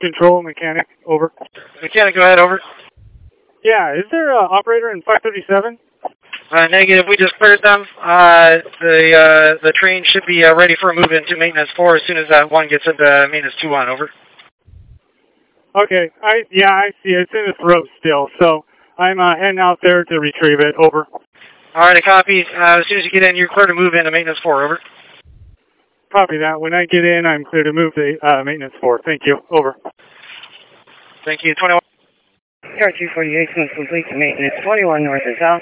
Control mechanic, over. Mechanic, go ahead, over. Yeah, is there an operator in 537? Negative, we just cleared them. The train should be ready for a move into maintenance 4 as soon as that 1 gets into maintenance 2-1, over. Okay, I see it. It's in the throat still, so I'm heading out there to retrieve it, over. Alright, I copy. As soon as you get in, you're clear to move into maintenance 4, over. Copy that. When I get in, I'm clear to move to maintenance 4. Thank you, over. Thank you, 21. Chart 248 complete to maintenance 21 north and south.